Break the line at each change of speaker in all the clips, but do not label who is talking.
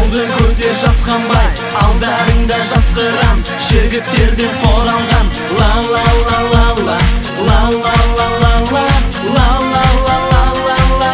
қолды көтер жасқанбай, алдарыңда жасқыран жігіттерден қоралған. Ла ла ла ла ла, ла ла ла ла ла, ла ла ла ла ла ла.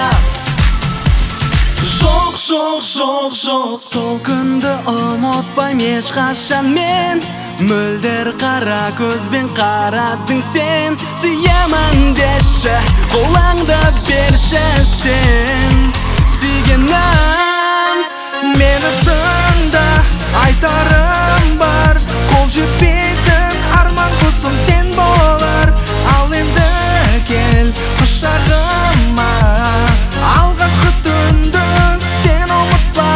Жоқ, жоқ, жоқ, жоқ, сол күнді ұмытпайм ешқашан мен. Мөлдір қара көзбен қарадың сен. Сүйемін деші, қолаңды берші сен. Сүйгенім, мені тыңда, айтарым бар. Қол жетпейтін арман құсым сен болар. Ал енді кел құшағыма, алғашқы түнді сен ұмытпа.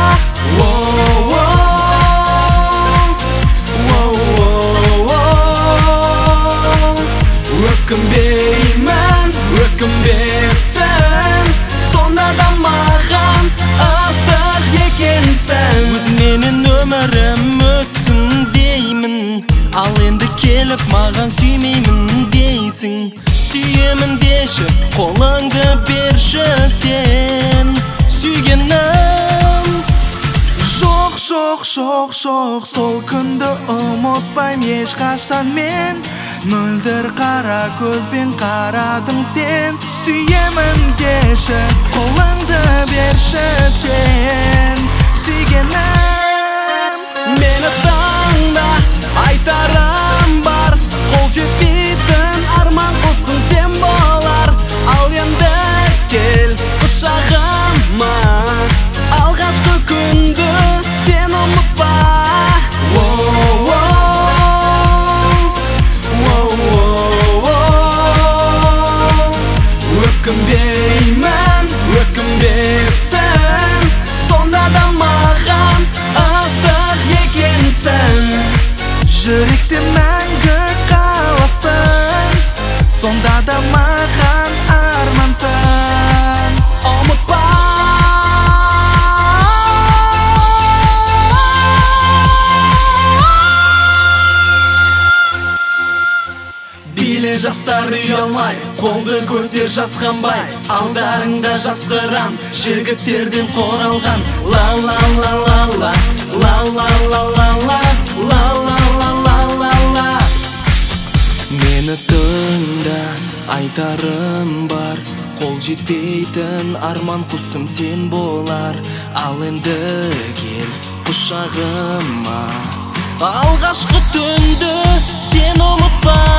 Өкінбеймін, өкінбесін, сонда да маған ыстық екенсің. Өзіңменен өмірім өтсін деймін, ал енді келіп маған сүймеймін дейсің. Сүйемін деші, қолыңды берші сен. Сүйгенім. Жоқ, жоқ, жоқ, жоқ, сол күнді ұмытпайм ешқашан мен. Мөлдір қара көзбен қарадың сен. Сүйемін деші, қолыңды берші сен. Сүйгенім, мені тыңда, айтарым бар. Қол жетпейтін арман құсым сен болар. Ал енді кел құшағыма, алғашқы күнді сен ұмытпа. Өкінбеймін, өкінбесін, сонда да маған ыстық екенсің. Жүректе мәңгі қаласың, сонда да маған армансың. Ұмытпа. Биле жастар ұялмай, қолды көтер жасқанбай, алдарыңда жасқыран жігіттерден қоралған. Ла ла ла ла ла, ла ла ла ла ла, ла ла ла ла ла ла. Мені тыңда, айтарым бар. Қол жетпейтін арман құсым сен болар. Ал енді кел құшағыма, алғашқы түнді сен ұмытпа.